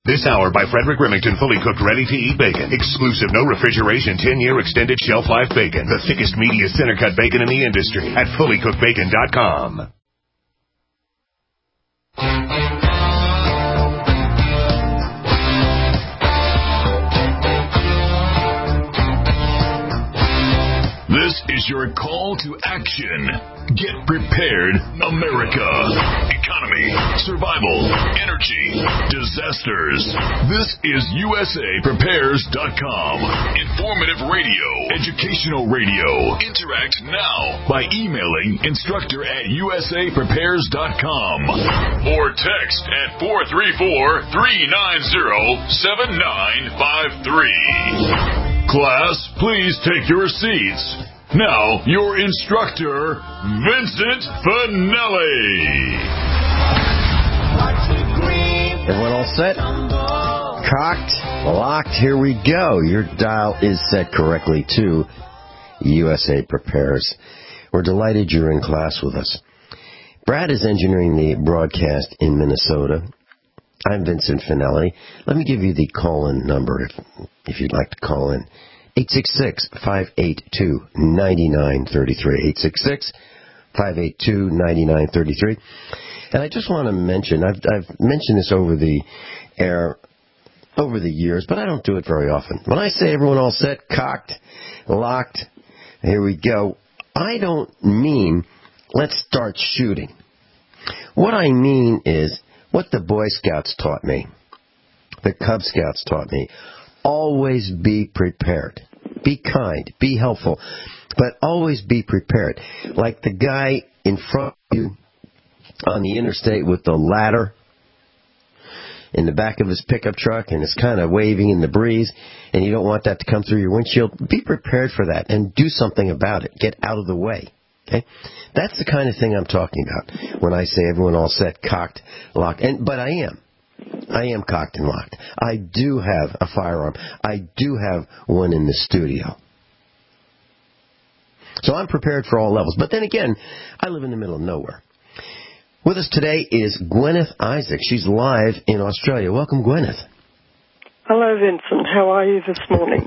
This hour by Frederick Remington, fully cooked, ready-to-eat bacon. Exclusive, no refrigeration, 10-year extended shelf life bacon. The thickest, meatiest, center-cut bacon in the industry at fullycookedbacon.com. This is your call to action. Get prepared, America. Economy, survival, energy, disasters. This is USAPrepares.com. Informative radio, educational radio. Interact now by emailing instructor@USAPrepares.com or text at 434-390-7953. Class, please take your seats. Now, your instructor, Vincent Finelli. Everyone all set? Cocked, locked, here we go. Your dial is set correctly to USA Prepares. We're delighted you're in class with us. Brad is engineering the broadcast in Minnesota. I'm Vincent Finelli. Let me give you the call-in number if you'd like to call in. 866-582-9933. 866-582-9933. And I just want to mention, I've mentioned this over the air over the years, but I don't do it very often. When I say everyone all set, cocked, locked, here we go, I don't mean let's start shooting. What I mean is what the Boy Scouts taught me, the Cub Scouts taught me. Always be prepared. Be kind. Be helpful. But always be prepared. Like the guy in front of you on the interstate with the ladder in the back of his pickup truck and it's kind of waving in the breeze and you don't want that to come through your windshield. Be prepared for that and do something about it. Get out of the way. Okay? That's the kind of thing I'm talking about when I say everyone all set, cocked, locked. But I am cocked and locked. I do have a firearm. I do have one in the studio. So I'm prepared for all levels. But then again, I live in the middle of nowhere. With us today is Gwyneth Isaac. She's live in Australia. Welcome, Gwyneth. Hello, Vincent. How are you this morning?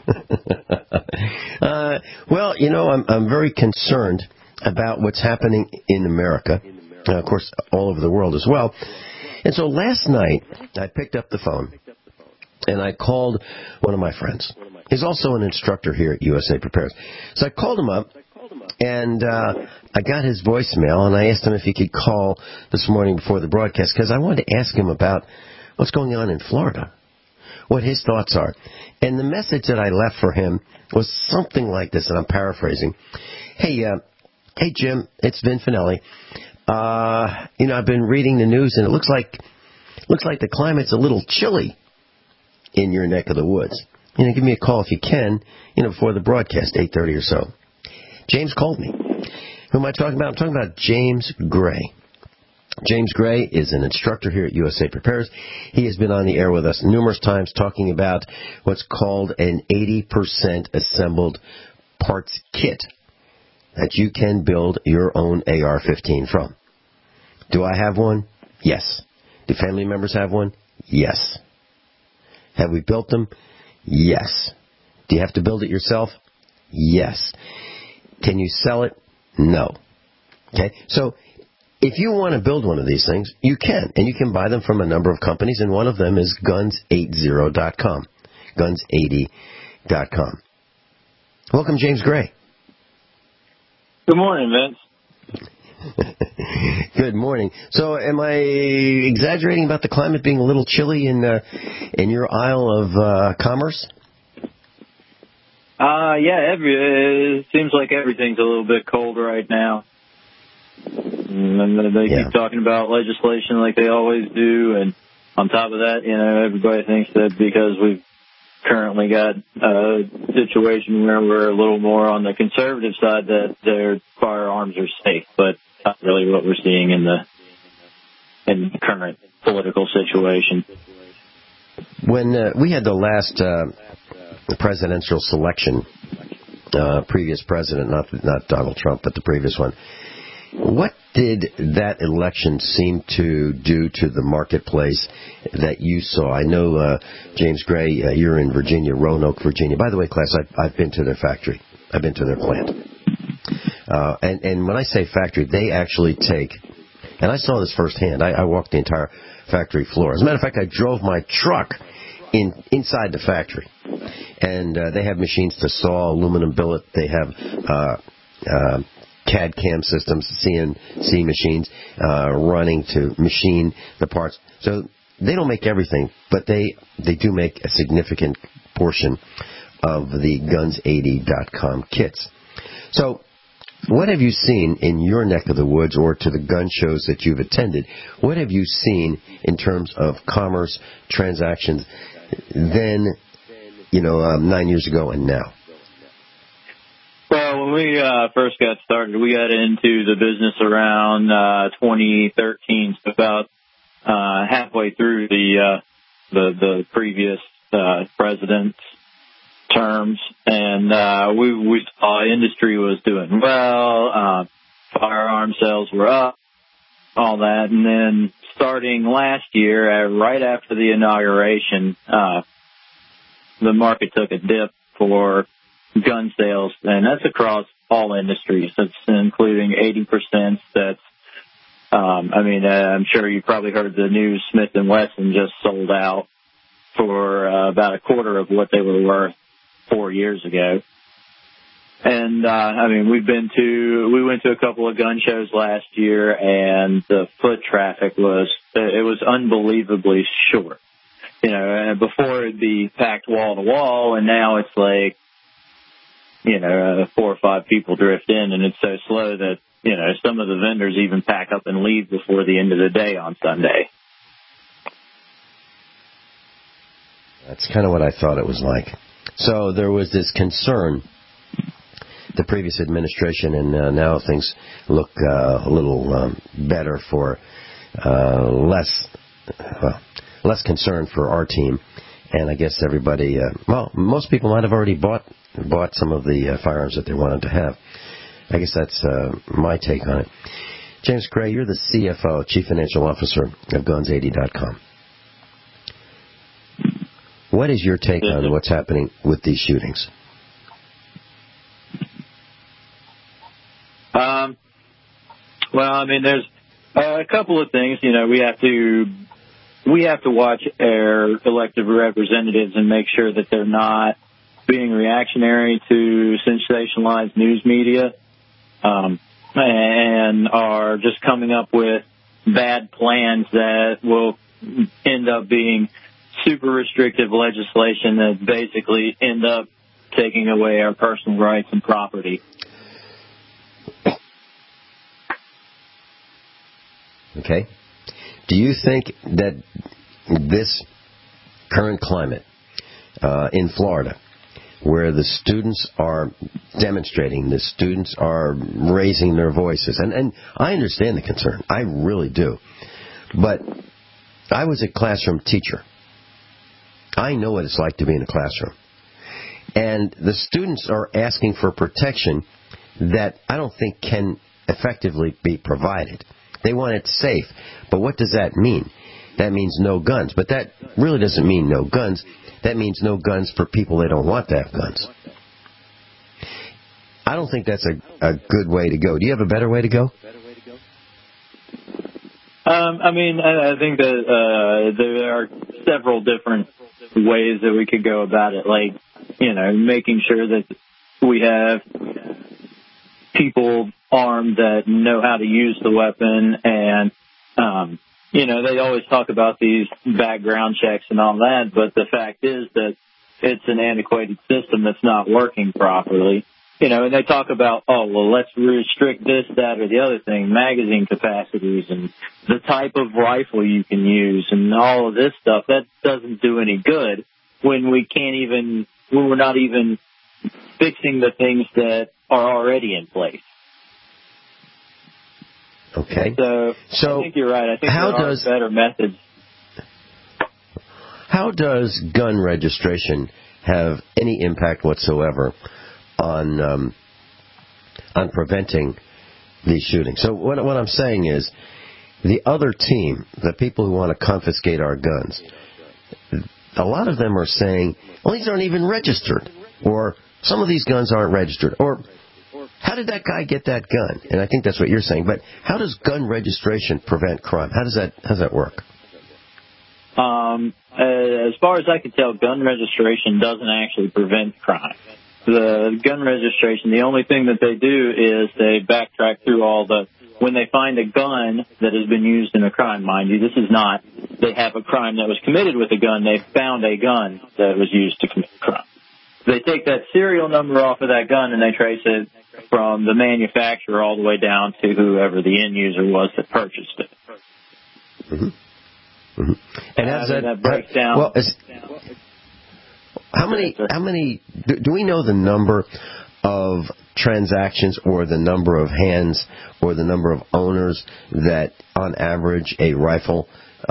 Well, you know, I'm very concerned about what's happening in America. Of course, all over the world as well. And so last night, I picked up the phone, and I called one of my friends. He's also an instructor here at USA Prepares. So I called him up, and I got his voicemail, and I asked him if he could call this morning before the broadcast, because I wanted to ask him about what's going on in Florida, what his thoughts are. And the message that I left for him was something like this, and I'm paraphrasing. Hey, Jim, it's Vin Finelli. You know, I've been reading the news, and it looks like the climate's a little chilly in your neck of the woods. You know, give me a call if you can, you know, before the broadcast, 8:30 or so. James called me. Who am I talking about? I'm talking about James Gray. James Gray is an instructor here at USA Prepares. He has been on the air with us numerous times talking about what's called an 80% assembled parts kit that you can build your own AR-15 from. Do I have one? Yes. Do family members have one? Yes. Have we built them? Yes. Do you have to build it yourself? Yes. Can you sell it? No. Okay? So if you want to build one of these things, you can. And you can buy them from a number of companies, and one of them is guns80.com. Guns80.com. Welcome, James Gray. Good morning, Vince. Good morning. So, am I exaggerating about the climate being a little chilly in your aisle of commerce? Yeah. It seems like everything's a little bit cold right now. And they keep talking about legislation like they always do, and on top of that, you know, everybody thinks that because we've currently got a situation where we're a little more on the conservative side that their firearms are safe, but not really what we're seeing in the current political situation. When we had the last presidential selection, previous president, not Donald Trump, but the previous one, What did that election seem to do to the marketplace that you saw? I know, James Gray, you're in Virginia, Roanoke, Virginia. By the way, class, I've been to their factory. I've been to their plant. And when I say factory, they actually take, and I saw this firsthand. I walked the entire factory floor. As a matter of fact, I drove my truck inside the factory. And they have machines to saw aluminum billet. They have CAD/CAM systems, CNC machines running to machine the parts. So they don't make everything, but they do make a significant portion of the Guns80.com kits. So what have you seen in your neck of the woods or to the gun shows that you've attended? What have you seen in terms of commerce, transactions, then, 9 years ago and now? Well, when we first got started, we got into the business around 2013, so about halfway through the previous president's terms, and we saw industry was doing well, firearm sales were up, all that, and then starting last year, right after the inauguration, the market took a dip for gun sales, and that's across all industries. That's including 80%. That's, I'm sure you probably heard the news. Smith & Wesson just sold out for about a quarter of what they were worth 4 years ago. And, we went to a couple of gun shows last year, and the foot traffic was unbelievably short. Before it'd be packed wall to wall, and now it's like, 4 or 5 people drift in, and it's so slow that, some of the vendors even pack up and leave before the end of the day on Sunday. That's kind of what I thought it was like. So there was this concern, the previous administration, and now things look a little better for less concern for our team. And I guess everybody, most people might have already bought some of the firearms that they wanted to have. I guess that's my take on it. James Gray, you're the CFO, Chief Financial Officer of Guns80.com. What is your take on what's happening with these shootings? There's a couple of things. We have to watch our elected representatives and make sure that they're not being reactionary to sensationalized news media, and are just coming up with bad plans that will end up being super restrictive legislation that basically end up taking away our personal rights and property. Okay. Do you think that this current climate in Florida, where the students are demonstrating, the students are raising their voices, and I understand the concern, I really do, but I was a classroom teacher. I know what it's like to be in a classroom. And the students are asking for protection that I don't think can effectively be provided. They want it safe. But what does that mean? That means no guns. But that really doesn't mean no guns. That means no guns for people that don't want to have guns. I don't think that's a good way to go. Do you have a better way to go? I think that there are several different ways that we could go about it, like, making sure that we have people armed that know how to use the weapon, and, they always talk about these background checks and all that, but the fact is that it's an antiquated system that's not working properly. And they talk about, let's restrict this, that, or the other thing, magazine capacities and the type of rifle you can use and all of this stuff. That doesn't do any good when when we're not even fixing the things that are already in place. Okay. So I think you're right. I think there are better methods. How does gun registration have any impact whatsoever on preventing these shootings. So what I'm saying is, the other team, the people who want to confiscate our guns, a lot of them are saying, well, these aren't even registered, or some of these guns aren't registered, or how did that guy get that gun? And I think that's what you're saying. But how does gun registration prevent crime? How does that work? As far as I can tell, gun registration doesn't actually prevent crime. The gun registration, the only thing that they do is they backtrack through when they find a gun that has been used in a crime, mind you, this is not, they have a crime that was committed with a gun, they found a gun that was used to commit a crime. They take that serial number off of that gun and they trace it from the manufacturer all the way down to whoever the end user was that purchased it. Mm-hmm. Mm-hmm. And as that breaks down. Well, how many? Do we know the number of transactions, or the number of hands, or the number of owners that, on average, a rifle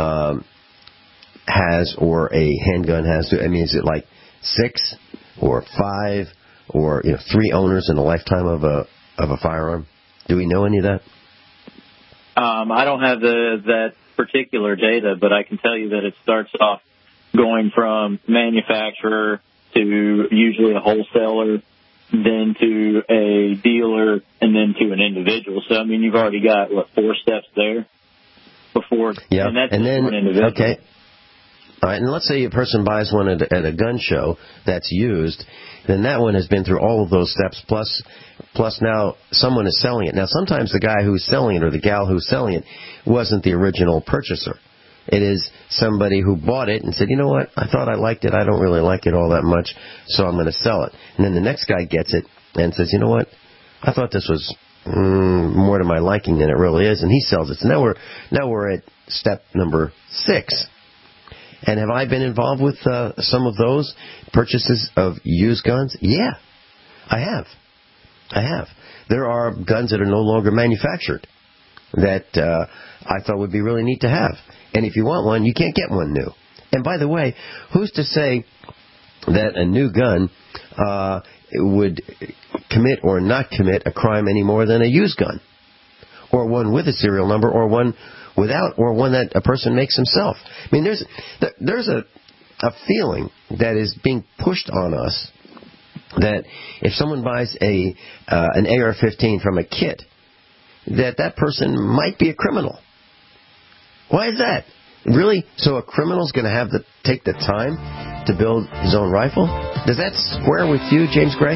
has, or a handgun has? I mean, is it like 6 or 5, or 3 owners in a lifetime of a firearm? Do we know any of that? I don't have that particular data, but I can tell you that it starts off going from manufacturer to usually a wholesaler, then to a dealer, and then to an individual. So, I mean, you've already got, 4 steps there before, and that's just one individual. Okay. All right, and let's say a person buys one at a gun show that's used, then that one has been through all of those steps, plus now someone is selling it. Now, sometimes the guy who's selling it or the gal who's selling it wasn't the original purchaser. It is somebody who bought it and said, you know what, I thought I liked it, I don't really like it all that much, so I'm going to sell it. And then the next guy gets it and says, you know what, I thought this was more to my liking than it really is, and he sells it. So now we're at step number 6. And have I been involved with some of those purchases of used guns? Yeah, I have. There are guns that are no longer manufactured that I thought would be really neat to have. And if you want one, you can't get one new. And by the way, who's to say that a new gun would commit or not commit a crime any more than a used gun? Or one with a serial number, or one without, or one that a person makes himself. I mean, there's a feeling that is being pushed on us that if someone buys an AR-15 from a kit, that person might be a criminal. Why is that? Really? So a criminal's going to have to take the time to build his own rifle? Does that square with you, James Gray?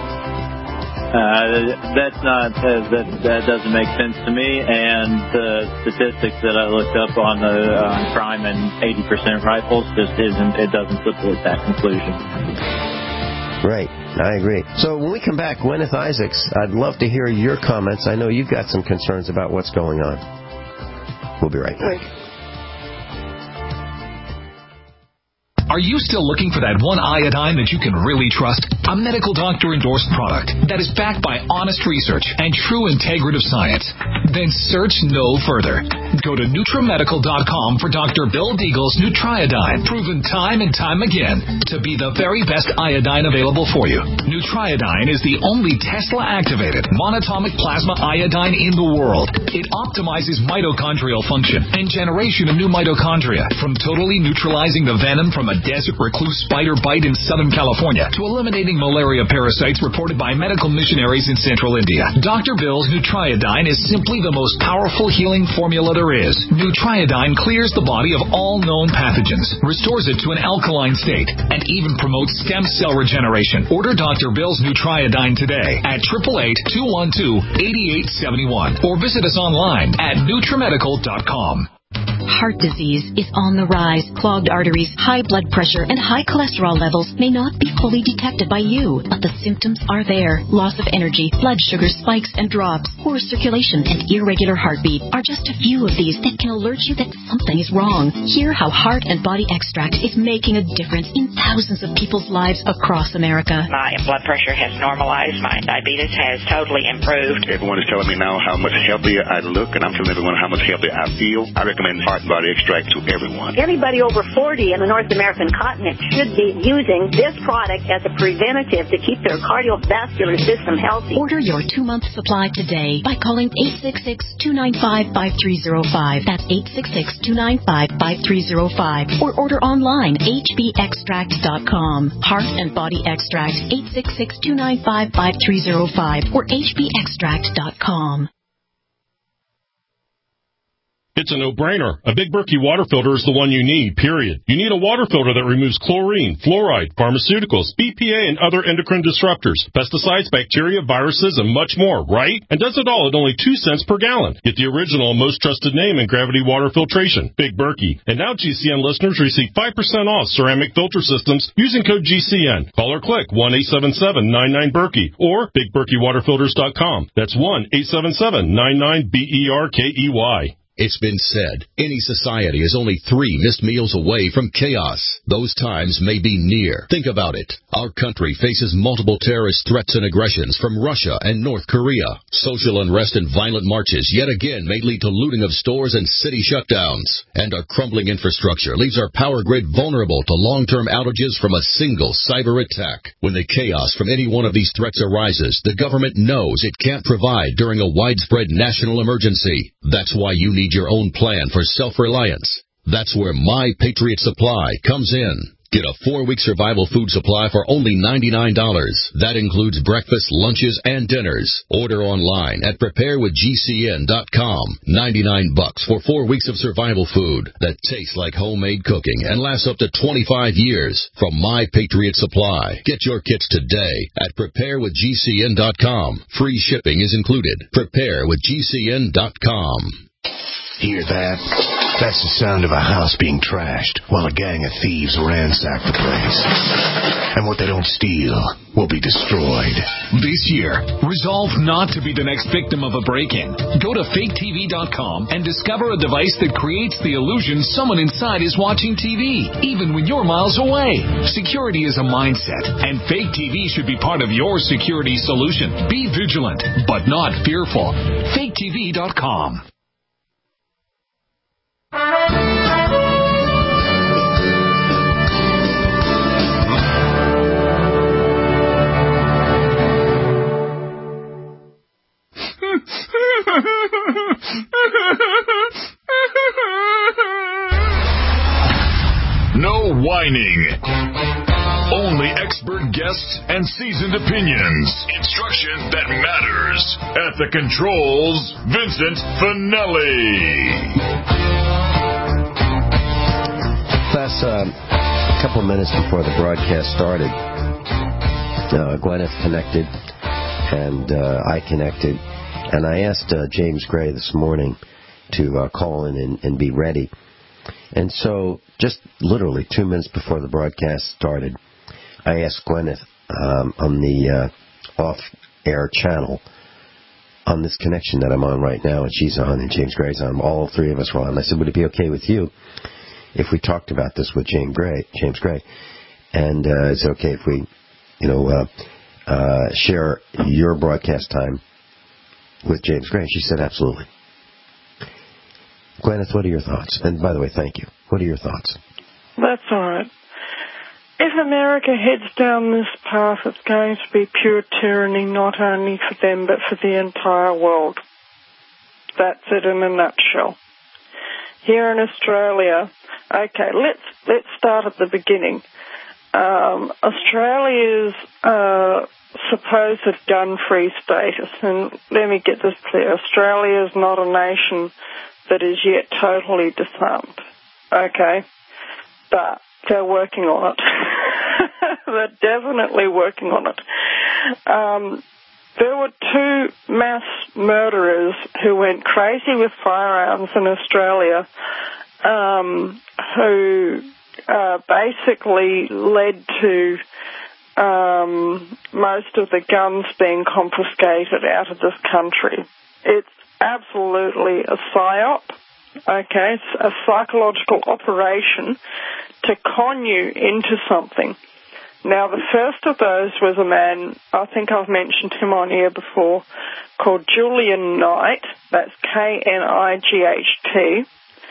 That doesn't make sense to me, and the statistics that I looked up on crime and 80% rifles it doesn't support that conclusion. Right, I agree. So when we come back, Gwyneth Isaacs, I'd love to hear your comments. I know you've got some concerns about what's going on. We'll be right back. Are you still looking for that one iodine that you can really trust? A medical doctor endorsed product that is backed by honest research and true integrative science? Then search no further. Go to NutriMedical.com for Dr. Bill Deagle's Nutriodine, proven time and time again to be the very best iodine available for you. Nutriodine is the only Tesla-activated monatomic plasma iodine in the world. It optimizes mitochondrial function and generation of new mitochondria, from totally neutralizing the venom from a desert recluse spider bite in Southern California to eliminating malaria parasites reported by medical missionaries in Central India. Dr. Bill's Nutriodine is simply the most powerful healing formula there is. Nutriodine clears the body of all known pathogens, restores it to an alkaline state, and even promotes stem cell regeneration. Order Dr. Bill's Nutriodine today at 888-212-8871 or visit us online at NutriMedical.com. Heart disease is on the rise. Clogged arteries, high blood pressure, and high cholesterol levels may not be fully detected by you, but the symptoms are there. Loss of energy, blood sugar spikes and drops, poor circulation, and irregular heartbeat are just a few of these that can alert you that something is wrong. Hear how Heart and Body Extract is making a difference in thousands of people's lives across America. My blood pressure has normalized. My diabetes has totally improved. Everyone is telling me now how much healthier I look, and I'm telling everyone how much healthier I feel. I recommend Heart Heart and Body Extract to everyone. Everybody over 40 in the North American continent should be using this product as a preventative to keep their cardiovascular system healthy. Order your 2-month supply today by calling 866-295-5305. That's 866-295-5305. Or order online, hbextract.com. Heart and Body Extract, 866-295-5305 or hbextract.com. It's a no-brainer. A Big Berkey water filter is the one you need, period. You need a water filter that removes chlorine, fluoride, pharmaceuticals, BPA, and other endocrine disruptors, pesticides, bacteria, viruses, and much more, right? And does it all at only 2 cents per gallon. Get the original and most trusted name in gravity water filtration, Big Berkey. And now GCN listeners receive 5% off ceramic filter systems using code GCN. Call or click 1-877-99-BERKEY or BigBerkeyWaterFilters.com. That's 1-877-99-BERKEY. It's been said, any society is only 3 missed meals away from chaos. Those times may be near. Think about it. Our country faces multiple terrorist threats and aggressions from Russia and North Korea. Social unrest and violent marches yet again may lead to looting of stores and city shutdowns. And our crumbling infrastructure leaves our power grid vulnerable to long-term outages from a single cyber attack. When the chaos from any one of these threats arises, the government knows it can't provide during a widespread national emergency. That's why you need your own plan for self-reliance. That's where My Patriot Supply comes in. Get a 4-week survival food supply for only $99. That includes breakfast, lunches, and dinners. Order online at preparewithgcn.com. $99 for 4 weeks of survival food that tastes like homemade cooking and lasts up to 25 years from My Patriot Supply. Get your kits today at preparewithgcn.com. Free shipping is included. Preparewithgcn.com. Hear that? That's the sound of a house being trashed while a gang of thieves ransack the place. And what they don't steal will be destroyed. This year, resolve not to be the next victim of a break-in. Go to faketv.com and discover a device that creates the illusion someone inside is watching TV, even when you're miles away. Security is a mindset, and Fake TV should be part of your security solution. Be vigilant, but not fearful. faketv.com. No whining. Only expert guests and seasoned opinions. Instruction that matters. At the controls, Vincent Finelli. Class, a couple of minutes before the broadcast started, Gwyneth connected, and I connected, and I asked James Gray this morning to call in and be ready. And so, just literally 2 minutes before the broadcast started, I asked Gwyneth on the off-air channel on this connection that I'm on right now, and she's on, and James Gray's on, all 3 of us were on. I said, would it be okay with you if we talked about this with James Gray? And is it okay if we, share your broadcast time with James Gray? She said, absolutely. Gwyneth, what are your thoughts? And by the way, thank you. What are your thoughts? That's all right. If America heads down this path, it's going to be pure tyranny, not only for them, but for the entire world. That's it in a nutshell. Here in Australia, okay, let's start at the beginning. Australia's supposed gun-free status, and let me get this clear, Australia is not a nation that is yet totally disarmed, okay? But they're working on it. They're definitely working on it. There were 2 mass murderers who went crazy with firearms in Australia, who basically led to most of the guns being confiscated out of this country. It's absolutely a psyop. Okay, it's a psychological operation to con you into something. Now, the first of those was a man, I think I've mentioned him on air before, called Julian Knight. That's Knight.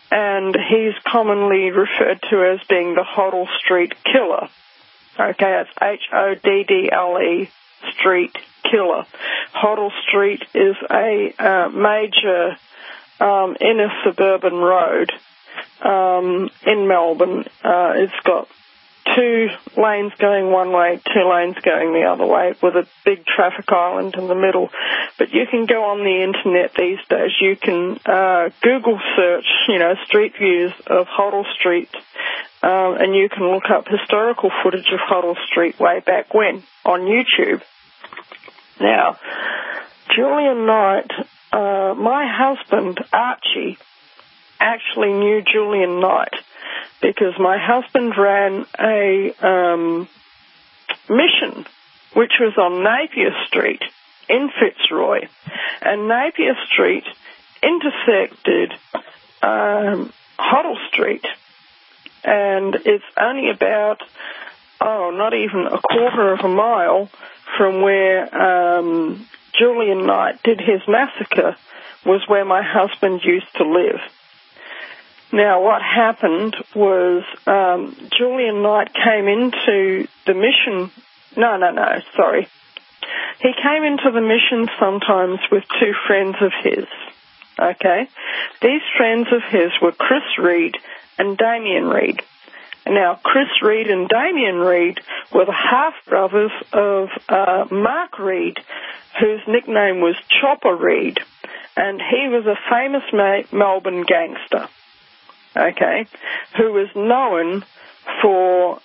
and he's commonly referred to as being the Hoddle Street Killer. Okay, it's Hoddle Street Killer. Hoddle Street is a major inner suburban road in Melbourne. It's got 2 lanes going one way, 2 lanes going the other way, with a big traffic island in the middle. But you can go on the internet these days. You can Google search, street views of Hoddle Street, and you can look up historical footage of Hoddle Street way back when on YouTube. Now, Julian Knight, my husband, Archie, actually knew Julian Knight because my husband ran a mission which was on Napier Street in Fitzroy, and Napier Street intersected Hoddle Street, and it's only about, not even a quarter of a mile from where Julian Knight did his massacre, was where my husband used to live. Now, what happened was Julian Knight came into the mission. Sorry. He came into the mission sometimes with 2 friends of his. Okay? These friends of his were Chris Reed and Damien Reed. Now, Chris Reed and Damien Reed were the half-brothers of Mark Reed, whose nickname was Chopper Reed, and he was a famous Melbourne gangster, okay, who was known for,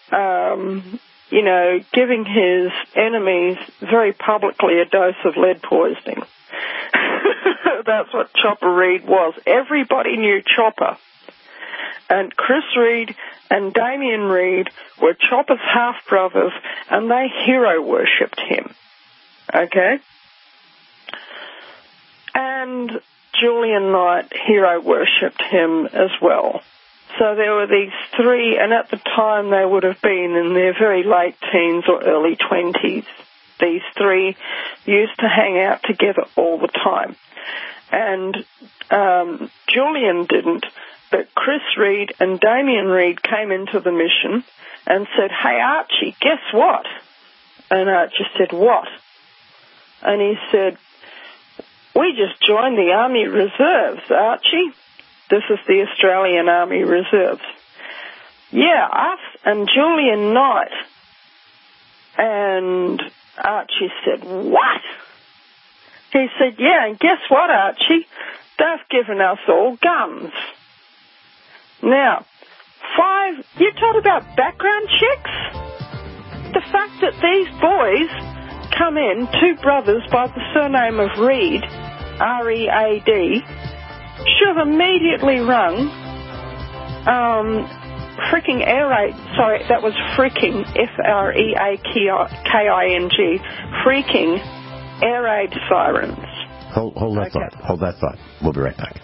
giving his enemies very publicly a dose of lead poisoning. That's what Chopper Reed was. Everybody knew Chopper. And Chris Reed and Damien Reed were Chopper's half-brothers, and they hero-worshipped him. Okay? And Julian Knight hero-worshipped him as well. So there were these 3, and at the time they would have been in their very late teens or early 20s. These 3 used to hang out together all the time. And Julian didn't, but Chris Reed and Damien Reed came into the mission and said, "Hey, Archie, guess what?" And Archie said, "What?" And he said, "We just joined the Army Reserves, Archie." This is the Australian Army Reserves. "Yeah, us and Julian Knight." And Archie said, "What?" He said, "Yeah, and guess what, Archie? They've given us all guns." Now, you talk about background checks? The fact that these boys come in, 2 brothers by the surname of Reed, R-E-A-D, should have immediately rung freaking air raid. Sorry, that was freaking, F-R-E-A-K-I-N-G, freaking air raid sirens. Hold that thought. Hold that thought. We'll be right back.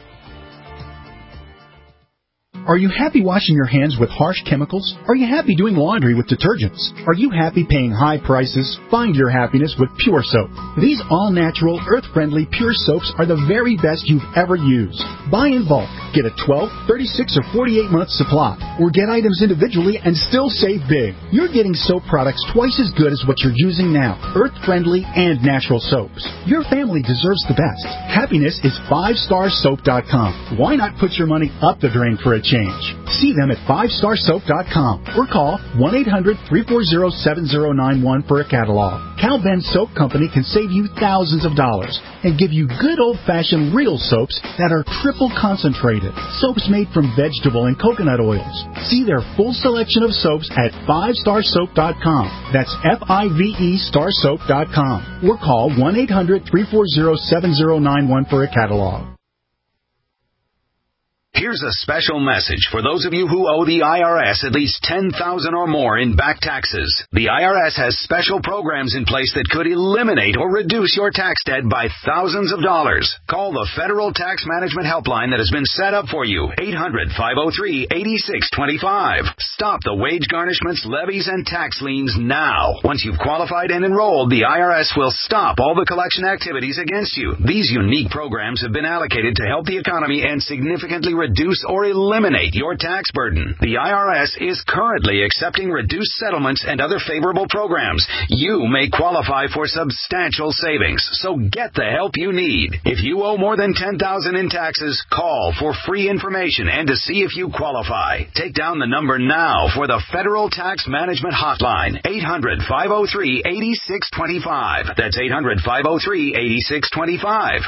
Are you happy washing your hands with harsh chemicals? Are you happy doing laundry with detergents? Are you happy paying high prices? Find your happiness with Pure Soap. These all-natural, earth-friendly Pure Soaps are the very best you've ever used. Buy in bulk. Get a 12, 36, or 48-month supply. Or get items individually and still save big. You're getting soap products twice as good as what you're using now. Earth-friendly and natural soaps. Your family deserves the best. Happiness is 5starsoap.com. Why not put your money up the drain for a change? See them at 5starsoap.com or call 1-800-340-7091 for a catalog. Cal Ben Soap Company can save you thousands of dollars and give you good old-fashioned real soaps that are triple concentrated. Soaps made from vegetable and coconut oils. See their full selection of soaps at 5starsoap.com. That's F-I-V-E starsoap.com or call 1-800-340-7091 for a catalog. Here's a special message for those of you who owe the IRS at least $10,000 or more in back taxes. The IRS has special programs in place that could eliminate or reduce your tax debt by thousands of dollars. Call the Federal Tax Management Helpline that has been set up for you, 800-503-8625. Stop the wage garnishments, levies, and tax liens now. Once you've qualified and enrolled, the IRS will stop all the collection activities against you. These unique programs have been allocated to help the economy and significantly reduce or eliminate your tax burden. The IRS is currently accepting reduced settlements and other favorable programs. You may qualify for substantial savings, so get the help you need. If you owe more than $10,000 in taxes, call for free information and to see if you qualify. Take down the number now for the Federal Tax Management Hotline, 800-503-8625. That's 800-503-8625.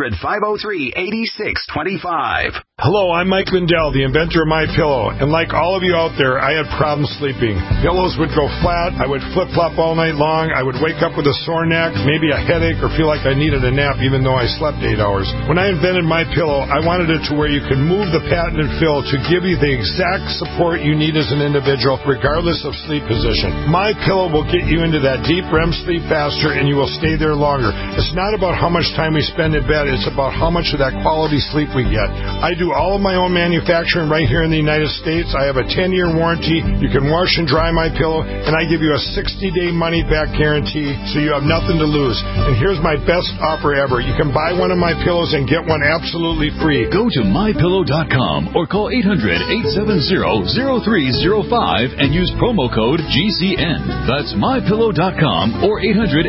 800-503-8625. Hello, I'm Mike Lindell, the inventor of MyPillow, and like all of you out there, I had problems sleeping. Pillows would go flat, I would flip-flop all night long, I would wake up with a sore neck, maybe a headache, or feel like I needed a nap even though I slept 8 hours. When I invented MyPillow, I wanted it to where you could move the patented fill to give you the exact support you need as an individual, regardless of sleep position. MyPillow will get you into that deep REM sleep faster, and you will stay there longer. It's not about how much time we spend in bed, it's about how much of that quality sleep we get. I do all of my own manufacturing right here in the United States. I have a 10-year warranty. You can wash and dry my pillow, and I give you a 60-day money-back guarantee, so you have nothing to lose. And here's my best offer ever. You can buy one of my pillows and get one absolutely free. Go to MyPillow.com or call 800-870-0305 and use promo code GCN. That's MyPillow.com or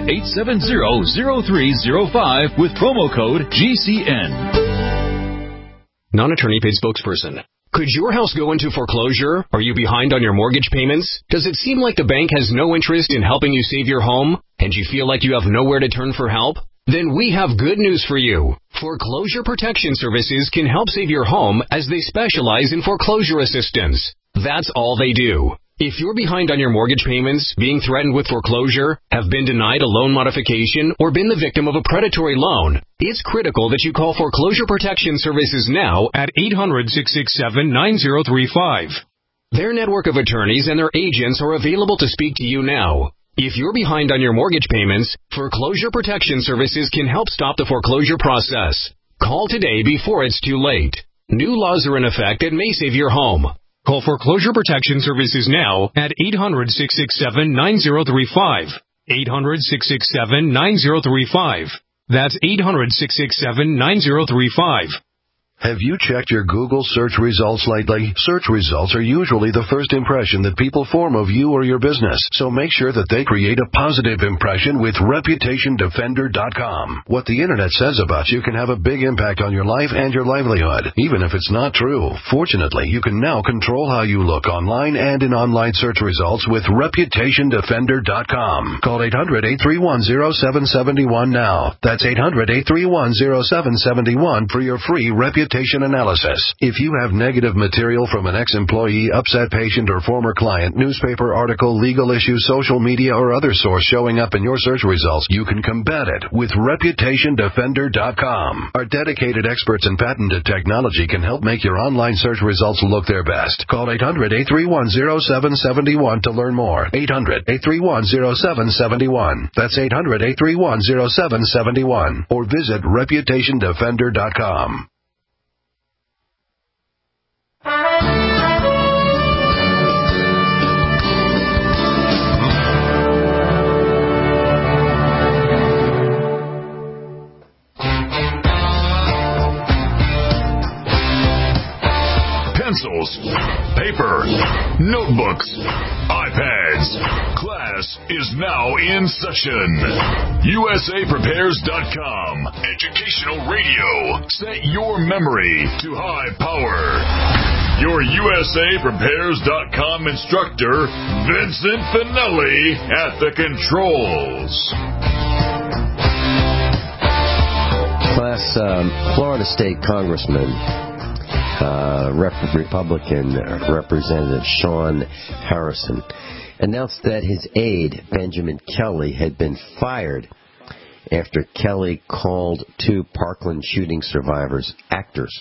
800-870-0305 with promo code GCN. Non-attorney paid spokesperson. Could your house go into foreclosure? Are you behind on your mortgage payments? Does it seem like the bank has no interest in helping you save your home? And you feel like you have nowhere to turn for help? Then we have good news for you. Foreclosure Protection Services can help save your home as they specialize in foreclosure assistance. That's all they do. If you're behind on your mortgage payments, being threatened with foreclosure, have been denied a loan modification, or been the victim of a predatory loan, it's critical that you call Foreclosure Protection Services now at 800-667-9035. Their network of attorneys and their agents are available to speak to you now. If you're behind on your mortgage payments, Foreclosure Protection Services can help stop the foreclosure process. Call today before it's too late. New laws are in effect and may save your home. Call Foreclosure Protection Services now at 800-667-9035. 800-667-9035. That's 800-667-9035. Have you checked your Google search results lately? Search results are usually the first impression that people form of you or your business, so make sure that they create a positive impression with ReputationDefender.com. What the Internet says about you can have a big impact on your life and your livelihood, even if it's not true. Fortunately, you can now control how you look online and in online search results with ReputationDefender.com. Call 800-831-0771 now. That's 800-831-0771 for your free reputation analysis. If you have negative material from an ex-employee, upset patient, or former client, newspaper article, legal issue, social media, or other source showing up in your search results, you can combat it with ReputationDefender.com. Our dedicated experts in patented technology can help make your online search results look their best. Call 800-831-0771 to learn more. 800-831-0771. That's 800-831-0771. Or visit ReputationDefender.com. Pencils, paper, notebooks, iPads. Class is now in session. USAPrepares.com. Educational radio. Set your memory to high power. Your USAPrepares.com instructor, Vincent Finelli, at the controls. Class, Florida State Congressman, Republican Representative Sean Harrison, announced that his aide, Benjamin Kelly, had been fired after Kelly called two Parkland shooting survivors actors.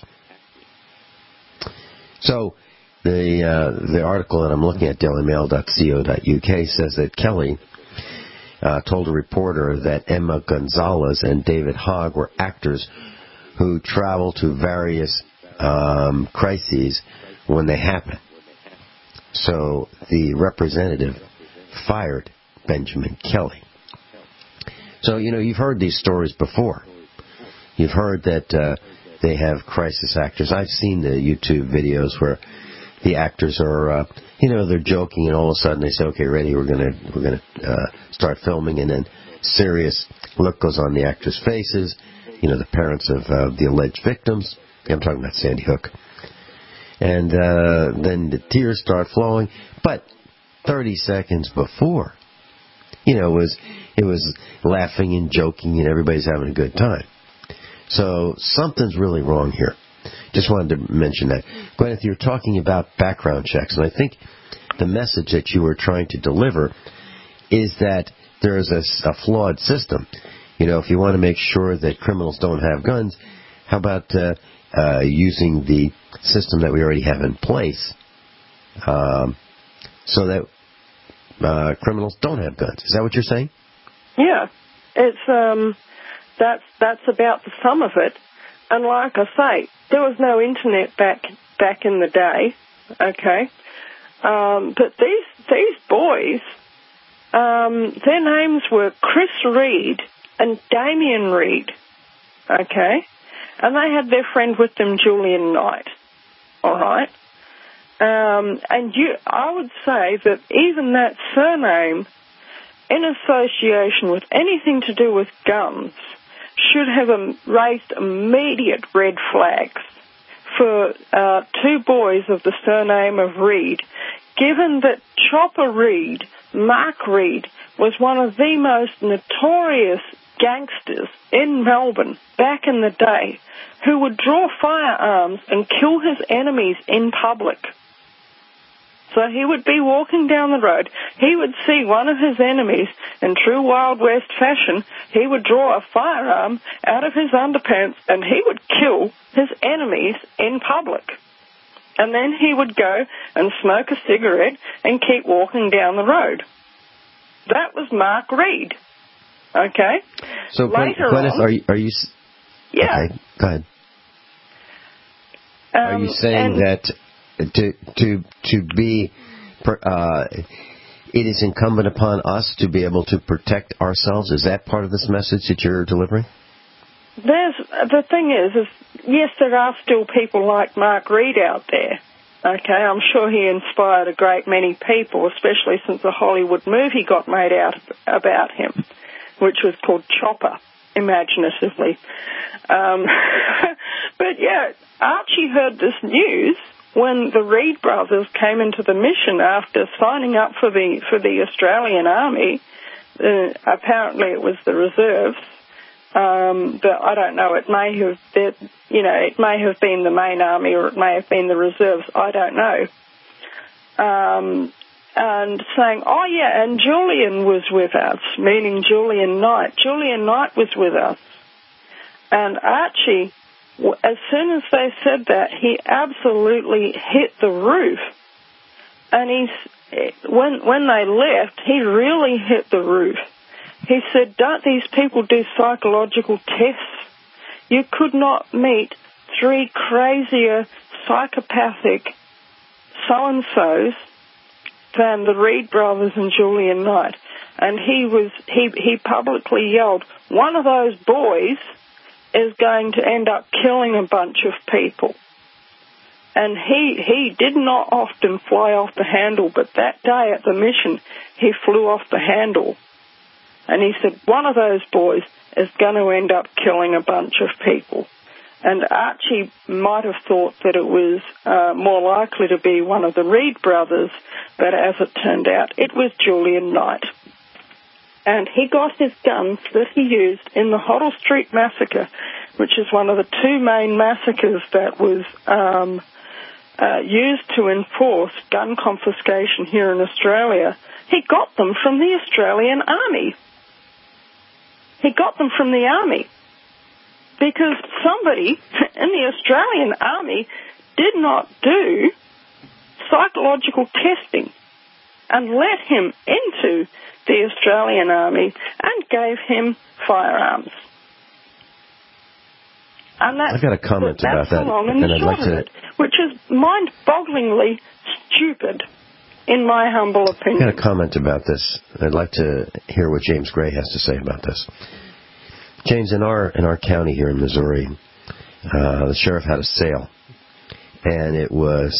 So, the article that I'm looking at, dailymail.co.uk, says that Kelly told a reporter that Emma Gonzalez and David Hogg were actors who travel to various crises when they happen. So the representative fired Benjamin Kelly. So, you've heard these stories before. You've heard that they have crisis actors. I've seen the YouTube videos where the actors are, they're joking, and all of a sudden they say, "Okay, ready, we're gonna start filming," and then serious look goes on the actors' faces. The parents of the alleged victims. I'm talking about Sandy Hook. And then the tears start flowing. But 30 seconds before, it was laughing and joking, and everybody's having a good time. So something's really wrong here. Just wanted to mention that. Gwyneth, you're talking about background checks, and I think the message that you were trying to deliver is that there is a flawed system. If you want to make sure that criminals don't have guns, how about using the system that we already have in place so that criminals don't have guns? Is that what you're saying? Yeah, it's that's about the sum of it. And like I say, there was no internet back in the day, okay? But these boys, their names were Chris Reed and Damien Reed, okay? And they had their friend with them, Julian Knight, all right? I would say that even that surname, in association with anything to do with guns, should have raised immediate red flags for two boys of the surname of Reed, given that Chopper Reed, Mark Reed, was one of the most notorious gangsters in Melbourne back in the day who would draw firearms and kill his enemies in public. So he would be walking down the road, he would see one of his enemies in true Wild West fashion, he would draw a firearm out of his underpants and he would kill his enemies in public. And then he would go and smoke a cigarette and keep walking down the road. That was Mark Reed. Okay? So, Gwyneth, are you... Yeah. Okay, go ahead. Are you saying that to be... it is incumbent upon us to be able to protect ourselves? Is that part of this message that you're delivering? The thing is, yes, there are still people like Mark Reed out there. Okay, I'm sure he inspired a great many people, especially since a Hollywood movie got made out about him, which was called Chopper, imaginatively. But yeah, Archie heard this news when the Reed brothers came into the mission after signing up for the Australian Army. Apparently, it was the reserves. But I don't know. It may have been the main army, or it may have been the reserves. I don't know. And saying, "Oh yeah, and Julian was with us," meaning Julian Knight. Julian Knight was with us, and Archie, as soon as they said that, he absolutely hit the roof. And when they left, he really hit the roof. He said, "Don't these people do psychological tests? You could not meet three crazier, psychopathic so-and-sos than the Reed brothers and Julian Knight." And he publicly yelled, "One of those boys is going to end up killing a bunch of people." And he did not often fly off the handle, but that day at the mission, he flew off the handle. And he said, "One of those boys is going to end up killing a bunch of people." And Archie might have thought that it was more likely to be one of the Reed brothers, but as it turned out, it was Julian Knight. And he got his guns that he used in the Hoddle Street Massacre, which is one of the two main massacres that was used to enforce gun confiscation here in Australia. He got them from the Australian Army. He got them from the Army because somebody in the Australian Army did not do psychological testing and let him into the Australian Army and gave him firearms. And I've got a comment about that, and I'd like to, which is mind-bogglingly stupid, in my humble opinion. I've got a comment about this. I'd like to hear what James Gray has to say about this. James, in our county here in Missouri, the sheriff had a sale, and it was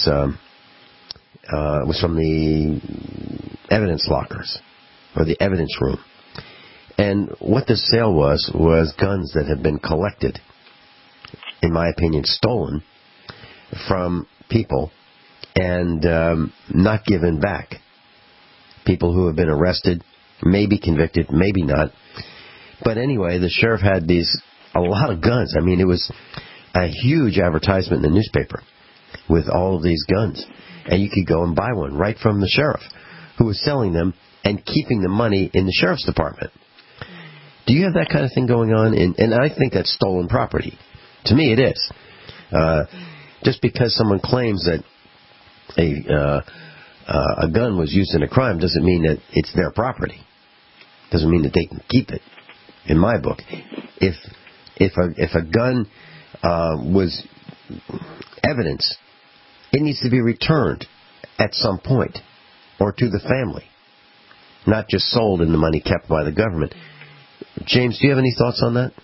from the evidence lockers, or the evidence room. And what the sale was guns that had been collected, in my opinion, stolen from people and not given back. People who have been arrested, maybe convicted, maybe not. But anyway, the sheriff had a lot of guns. I mean, it was a huge advertisement in the newspaper with all of these guns. And you could go and buy one right from the sheriff, who was selling them and keeping the money in the sheriff's department. Do you have that kind of thing going on? And I think that's stolen property. To me, it is. Just because someone claims that a gun was used in a crime doesn't mean that it's their property. Doesn't mean that they can keep it. In my book, if a gun was evidence, it needs to be returned at some point, or to the family, not just sold and the money kept by the government. James, do you have any thoughts on that?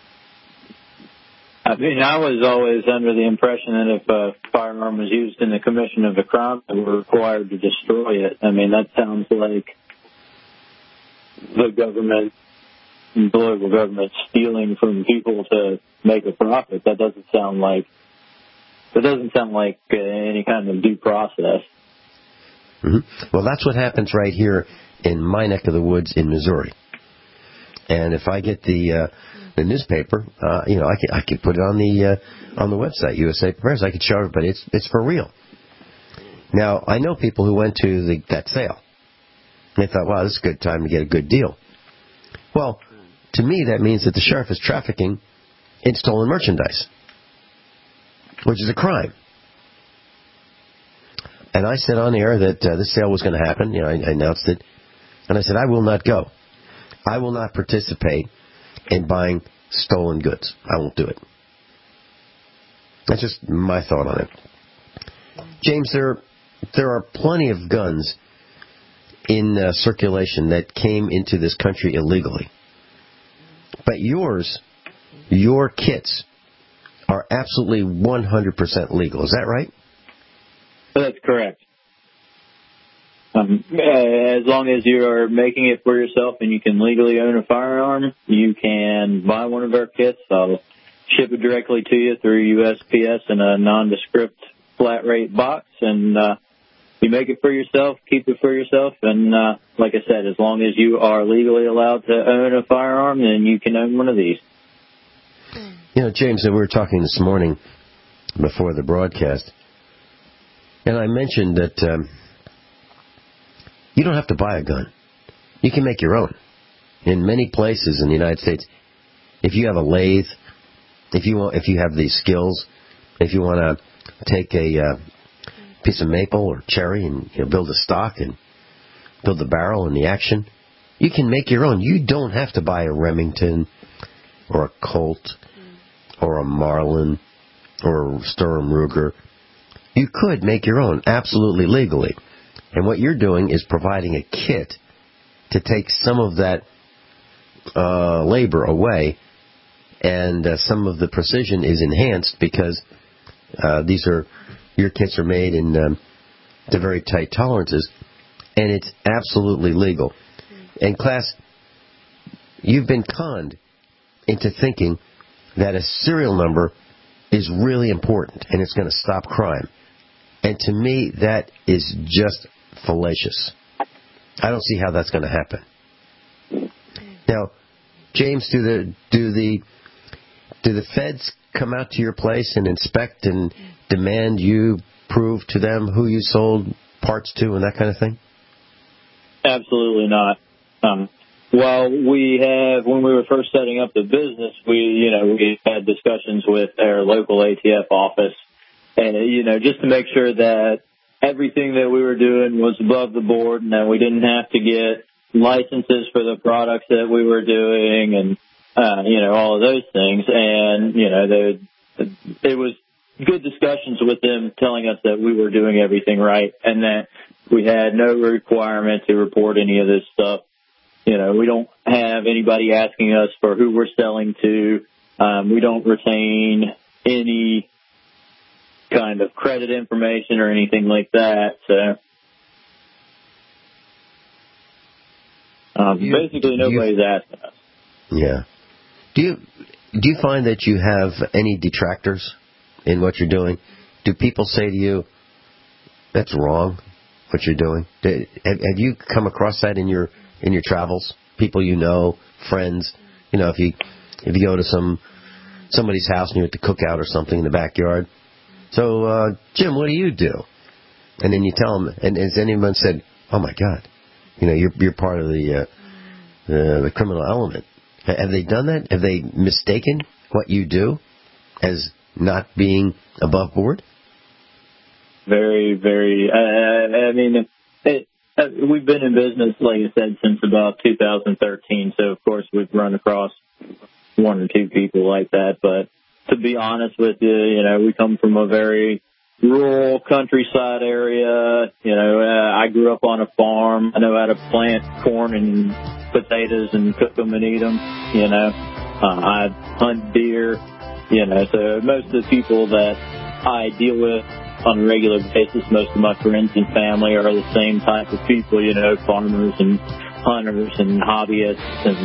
I mean, I was always under the impression that if a firearm was used in the commission of a crime, they were required to destroy it. I mean, that sounds like the government, the local government, stealing from people to make a profit. That doesn't sound like any kind of due process. Mm-hmm. Well, that's what happens right here in my neck of the woods in Missouri. And if I get the newspaper, I could put it on the website, USA Prepares. I could show everybody it's for real. Now, I know people who went to that sale. And they thought, wow, this is a good time to get a good deal. Well, to me, that means that the sheriff is trafficking in stolen merchandise, which is a crime. And I said on air that this sale was going to happen. I announced it. And I said, I will not go. I will not participate in buying stolen goods. I won't do it. That's just my thought on it. James, there are plenty of guns in circulation that came into this country illegally. But your kits are absolutely 100% legal. Is that right? That's correct. As long as you are making it for yourself and you can legally own a firearm, you can buy one of our kits. I'll ship it directly to you through USPS in a nondescript flat rate box, and you make it for yourself, keep it for yourself, and like I said, as long as you are legally allowed to own a firearm, then you can own one of these. James, we were talking this morning before the broadcast, and I mentioned that you don't have to buy a gun. You can make your own. In many places in the United States, if you have a lathe, if you have these skills, if you want to take a piece of maple or cherry and build a stock and build the barrel and the action, you can make your own. You don't have to buy a Remington or a Colt or a Marlin or a Sturm Ruger. You could make your own absolutely legally. And what you're doing is providing a kit to take some of that labor away, and some of the precision is enhanced because your kits are made in to very tight tolerances, and it's absolutely legal. And class, you've been conned into thinking that a serial number is really important and it's going to stop crime. And to me, that is just fallacious. I don't see how that's going to happen. Now, James, do the feds come out to your place and inspect and demand you prove to them who you sold parts to and that kind of thing? Absolutely not. When we were first setting up the business, we had discussions with our local ATF office, and just to make sure that everything that we were doing was above the board and that we didn't have to get licenses for the products that we were doing and, all of those things. And, it was good discussions with them telling us that we were doing everything right and that we had no requirement to report any of this stuff. We don't have anybody asking us for who we're selling to. We don't retain any kind of credit information or anything like that. So basically nobody's asking us. Yeah. Do you find that you have any detractors in what you're doing? Do people say to you, that's wrong, what you're doing? Have you come across that in your travels? People you know, friends, if you go to somebody's house and you're at the cookout or something in the backyard. So, Jim, what do you do? And then you tell them, and has anyone said, oh my God, you're part of the criminal element? Have they done that? Have they mistaken what you do as not being above board? Very, very. We've been in business, like I said, since about 2013. So, of course, we've run across one or two people like that. But to be honest with you, we come from a very rural countryside area. I grew up on a farm. I know how to plant corn and potatoes and cook them and eat them. I hunt deer. So most of the people that I deal with on a regular basis, most of my friends and family are the same type of people, farmers and hunters and hobbyists and,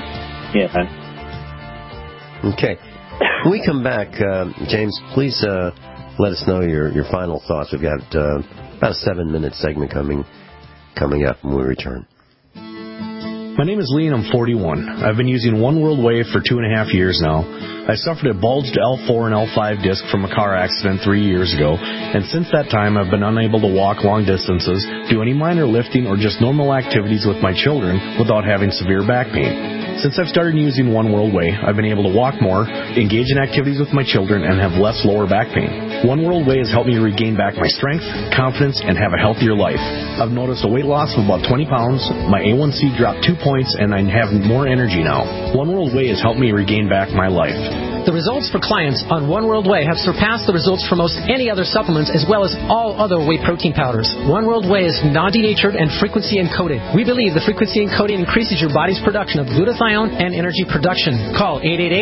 Okay. When we come back, James, please let us know your final thoughts. We've got about a 7-minute segment coming up when we return. My name is Lee and I'm 41. I've been using One World Wave for 2.5 years now. I suffered a bulged L4 and L5 disc from a car accident 3 years ago, and since that time I've been unable to walk long distances, do any minor lifting or just normal activities with my children without having severe back pain. Since I've started using One World Way, I've been able to walk more, engage in activities with my children, and have less lower back pain. One World Way has helped me regain back my strength, confidence, and have a healthier life. I've noticed a weight loss of about 20 pounds, my A1C dropped 2 points, and I have more energy now. One World Way has helped me regain back my life. The results for clients on One World Way have surpassed the results for most any other supplements as well as all other whey protein powders. One World Way is non-denatured and frequency encoded. We believe the frequency encoding increases your body's production of glutathione and energy production. Call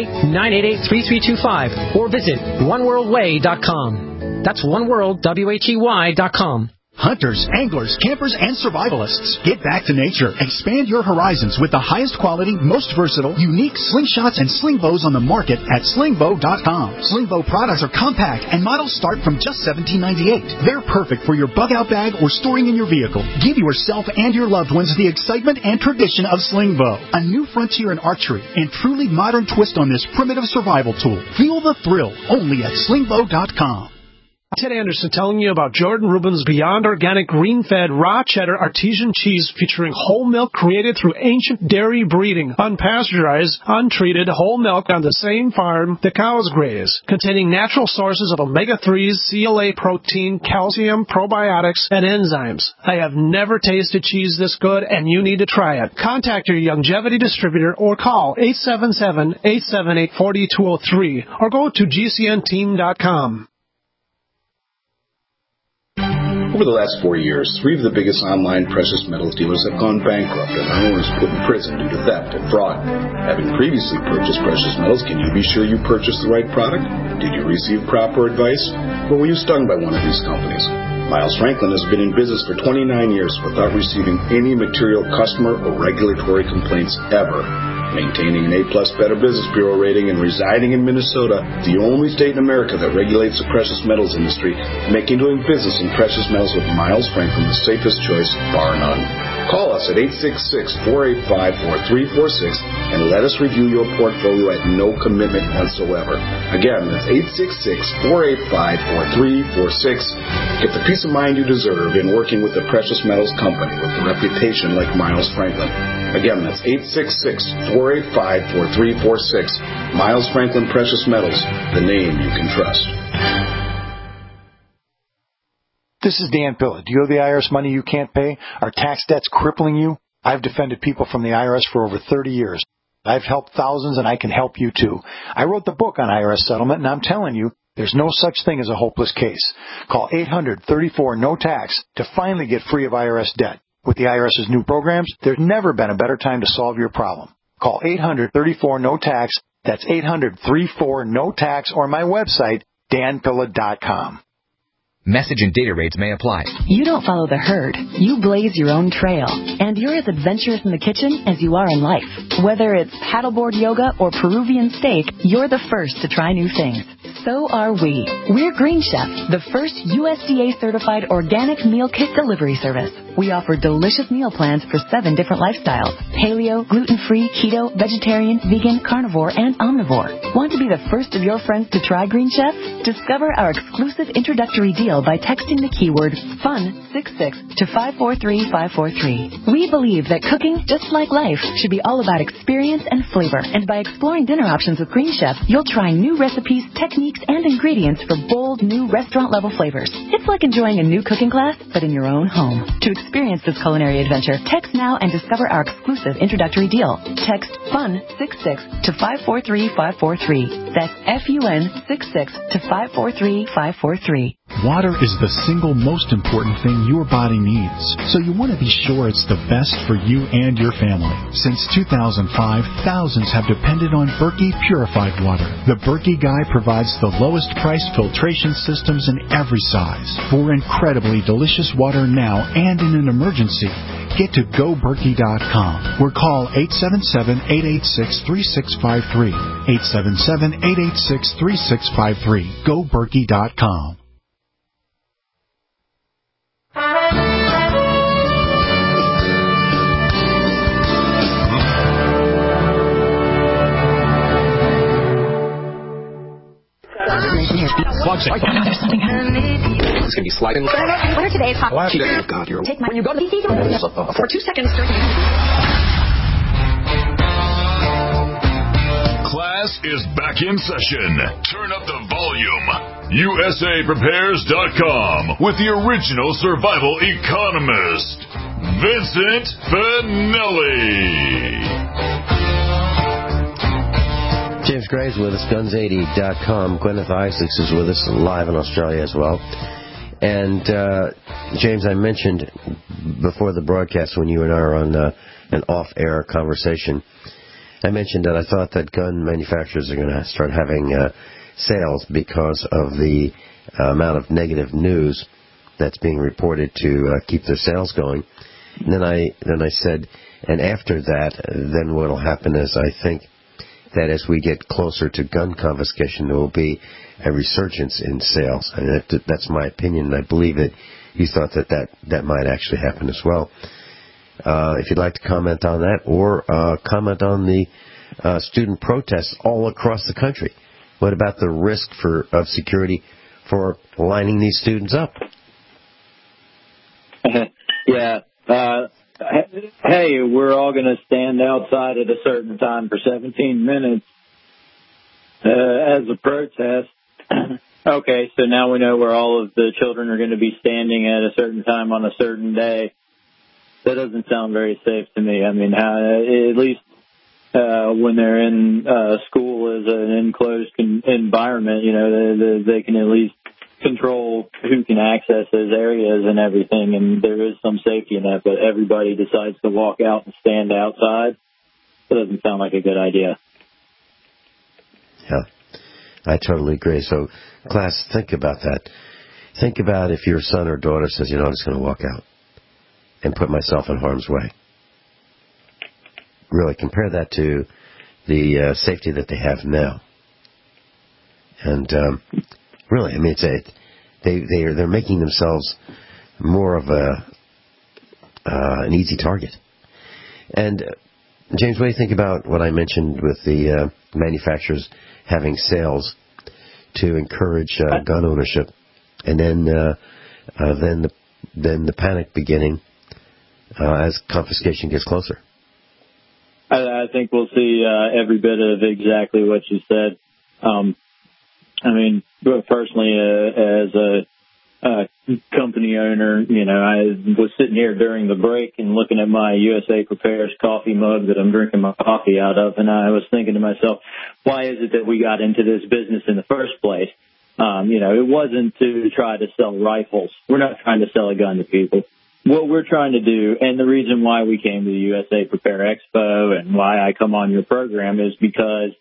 888-988-3325 or visit oneworldway.com. That's oneworld.com. Hunters, anglers, campers, and survivalists. Get back to nature. Expand your horizons with the highest quality, most versatile, unique slingshots and sling bows on the market at slingbow.com. Slingbow products are compact and models start from just $17.98. They're perfect for your bug-out bag or storing in your vehicle. Give yourself and your loved ones the excitement and tradition of Slingbow, a new frontier in archery and truly modern twist on this primitive survival tool. Feel the thrill only at slingbow.com. Ted Anderson telling you about Jordan Rubin's Beyond Organic Green-Fed Raw Cheddar Artesian Cheese featuring whole milk created through ancient dairy breeding, unpasteurized, untreated whole milk on the same farm the cows graze, containing natural sources of omega-3s, CLA protein, calcium, probiotics, and enzymes. I have never tasted cheese this good, and you need to try it. Contact your Youngevity distributor or call 877-878-4203 or go to gcnteam.com. Over the last 4 years, 3 of the biggest online precious metals dealers have gone bankrupt and their owners put in prison due to theft and fraud. Having previously purchased precious metals, can you be sure you purchased the right product? Did you receive proper advice? Or were you stung by one of these companies? Miles Franklin has been in business for 29 years without receiving any material customer or regulatory complaints ever. Maintaining an A-plus Better Business Bureau rating and residing in Minnesota, the only state in America that regulates the precious metals industry, making doing business in precious metals with Miles Franklin the safest choice, bar none. Call us at 866-485-4346 and let us review your portfolio at no commitment whatsoever. Again, that's 866-485-4346. Get the peace of mind you deserve in working with a precious metals company with a reputation like Miles Franklin. Again, that's 866-485-4346. Miles Franklin Precious Metals, the name you can trust. This is Dan Pilla. Do you owe the IRS money you can't pay? Are tax debts crippling you? I've defended people from the IRS for over 30 years. I've helped thousands, and I can help you too. I wrote the book on IRS settlement, and I'm telling you, there's no such thing as a hopeless case. Call 800-34-NO-TAX to finally get free of IRS debt. With the IRS's new programs, there's never been a better time to solve your problem. Call 800-34-NO-TAX. That's 800-34-NO-TAX, or my website, danpilla.com. Message and data rates may apply. You don't follow the herd. You blaze your own trail. And you're as adventurous in the kitchen as you are in life. Whether it's paddleboard yoga or Peruvian steak, you're the first to try new things. So are we. We're Green Chef, the first USDA-certified organic meal kit delivery service. We offer delicious meal plans for 7 different lifestyles: paleo, gluten-free, keto, vegetarian, vegan, carnivore, and omnivore. Want to be the first of your friends to try Green Chef? Discover our exclusive introductory deal by texting the keyword FUN66 to 543543. We believe that cooking, just like life, should be all about experience and flavor. And by exploring dinner options with Green Chef, you'll try new recipes, techniques, and ingredients for bold, new restaurant-level flavors. It's like enjoying a new cooking class, but in your own home. To experience this culinary adventure, text now and discover our exclusive introductory deal. Text FUN66 to 543543. That's FUN66 to 543543. Water is the single most important thing your body needs, so you want to be sure it's the best for you and your family. Since 2005, thousands have depended on Berkey purified water. The Berkey Guy provides the lowest price filtration systems in every size. For incredibly delicious water now and in an emergency, get to GoBerkey.com or call 877-886-3653. 877-886-3653. GoBerkey.com. It's going to be sliding. What are today's hot? God, you're... Take my... When you go to the for 2 seconds. Class is back in session. Turn up the volume. USAPrepares.com with the original survival economist, Vincent Finelli. James Gray is with us, Guns80.com. Gwyneth Isaacs is with us, live in Australia as well. And, James, I mentioned before the broadcast when you and I were on an off-air conversation, I mentioned that I thought that gun manufacturers are going to start having sales because of the amount of negative news that's being reported to keep their sales going. And then I said, and after that, then what will happen is I think that as we get closer to gun confiscation, there will be a resurgence in sales. And that's my opinion, and I believe that you thought that might actually happen as well. If you'd like to comment on that, or comment on the student protests all across the country. What about the risk of security for lining these students up? Yeah. Hey, we're all going to stand outside at a certain time for 17 minutes as a protest. Okay, so now we know where all of the children are going to be standing at a certain time on a certain day. That doesn't sound very safe to me. I mean, at least when they're in school as an enclosed environment, you know, they can at least control who can access those areas and everything, and there is some safety in that, but everybody decides to walk out and stand outside. That doesn't sound like a good idea. Yeah, I totally agree. So, class, think about that. Think about if your son or daughter says, you know, I'm just going to walk out and put myself in harm's way. Really, compare that to the safety that they have now. And really, I mean, they're making themselves more of an easy target. And James, what do you think about what I mentioned with the manufacturers having sales to encourage gun ownership, and then the panic beginning as confiscation gets closer? I think we'll see every bit of exactly what you said. I mean, personally, as a company owner, you know, I was sitting here during the break and looking at my USA Prepares coffee mug that I'm drinking my coffee out of, and I was thinking to myself, why is it that we got into this business in the first place? You know, it wasn't to try to sell rifles. We're not trying to sell a gun to people. What we're trying to do, and the reason why we came to the USA Prepare Expo and why I come on your program, is because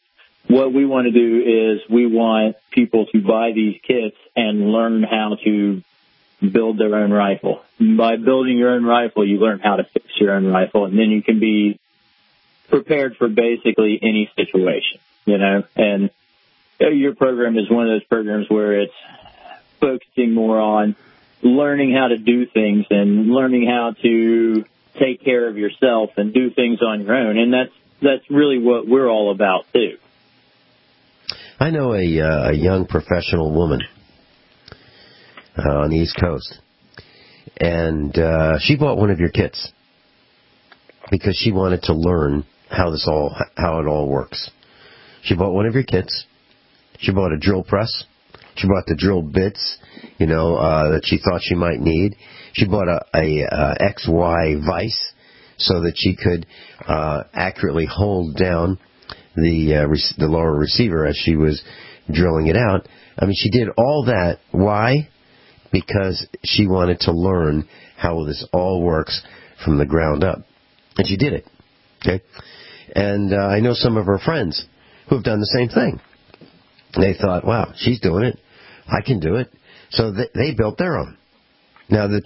what we want to do is we want people to buy these kits and learn how to build their own rifle. By building your own rifle, you learn how to fix your own rifle, and then you can be prepared for basically any situation, you know. And your program is one of those programs where it's focusing more on learning how to do things and learning how to take care of yourself and do things on your own. And that's really what we're all about, too. I know a young professional woman on the East Coast, and she bought one of your kits because she wanted to learn how it all works. She bought one of your kits. She bought a drill press. She bought the drill bits, that she thought she might need. She bought a XY vise so that she could accurately hold down the lower receiver as she was drilling it out. I mean, she did all that. Why? Because she wanted to learn how this all works from the ground up. And she did it. Okay? And I know some of her friends who have done the same thing. They thought, wow, she's doing it. I can do it. So they built their own. Now, the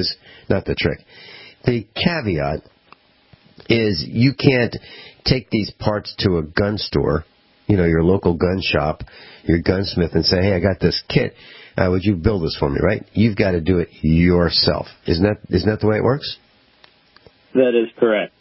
caveat is you can't take these parts to a gun store, your local gun shop, your gunsmith, and say, hey, I got this kit. Would you build this for me, right? You've got to do it yourself. Isn't that the way it works? That is correct.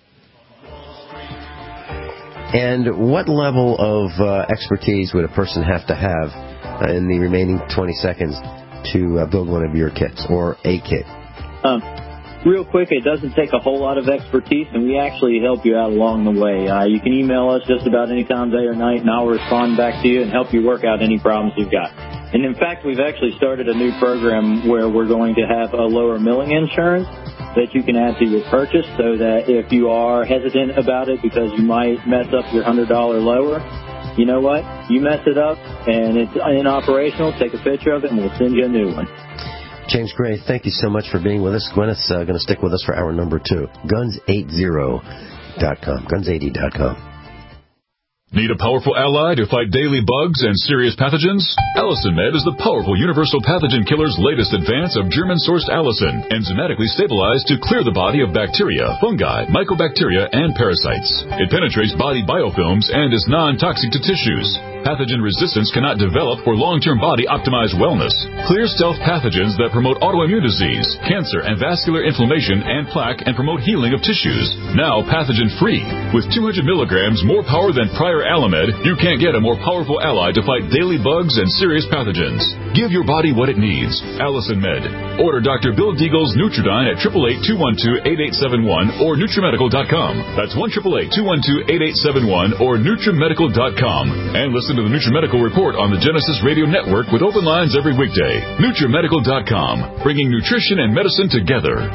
And what level of expertise would a person have to have in the remaining 20 seconds to build one of your kits or a kit? Real quick, it doesn't take a whole lot of expertise, and we actually help you out along the way. You can email us just about any time, day or night, and I'll respond back to you and help you work out any problems you've got. And in fact, we've actually started a new program where we're going to have a lower milling insurance that you can add to your purchase, so that if you are hesitant about it because you might mess up your $100 lower, you know what? You mess it up and it's inoperational, take a picture of it and we'll send you a new one. James Gray, thank you so much for being with us. Gwyneth's going to stick with us for hour number 2. Guns80.com. Guns80.com. Need a powerful ally to fight daily bugs and serious pathogens? Allicin Med is the powerful universal pathogen killer's latest advance of German-sourced allicin, enzymatically stabilized to clear the body of bacteria, fungi, mycobacteria, and parasites. It penetrates body biofilms and is non-toxic to tissues. Pathogen resistance cannot develop for long-term body-optimized wellness. Clear stealth pathogens that promote autoimmune disease, cancer, and vascular inflammation and plaque and promote healing of tissues. Now pathogen-free. With 200 milligrams more power than prior Alamed, you can't get a more powerful ally to fight daily bugs and serious pathogens. Give your body what it needs. Allicin Med. Order Dr. Bill Deagle's Nutridyne at 888-212-8871 or NutriMedical.com. That's 1-888-212-8871 or NutriMedical.com. And listen to the NutriMedical Report on the Genesis Radio Network with open lines every weekday. NutriMedical.com, bringing nutrition and medicine together.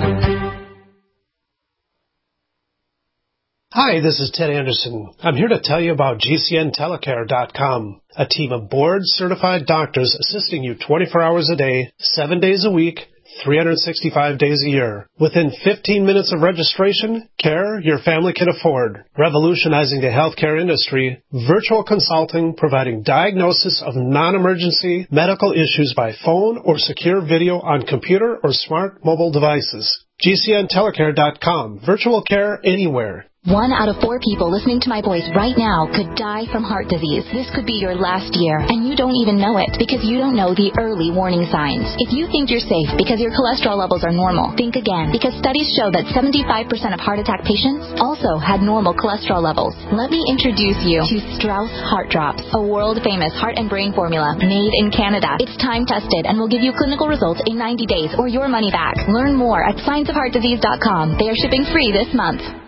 Hi, this is Ted Anderson. I'm here to tell you about GCNTelecare.com, a team of board-certified doctors assisting you 24 hours a day, 7 days a week, 365 days a year. Within 15 minutes of registration, care your family can afford. Revolutionizing the healthcare industry, virtual consulting providing diagnosis of non-emergency medical issues by phone or secure video on computer or smart mobile devices. GCNTelecare.com. Virtual care anywhere. 1 out of 4 people listening to my voice right now could die from heart disease. This could be your last year, and you don't even know it because you don't know the early warning signs. If you think you're safe because your cholesterol levels are normal, think again, because studies show that 75% of heart attack patients also had normal cholesterol levels. Let me introduce you to Strauss Heart Drops, a world-famous heart and brain formula made in Canada. It's time-tested and will give you clinical results in 90 days or your money back. Learn more at scienceofheartdisease.com. They are shipping free this month.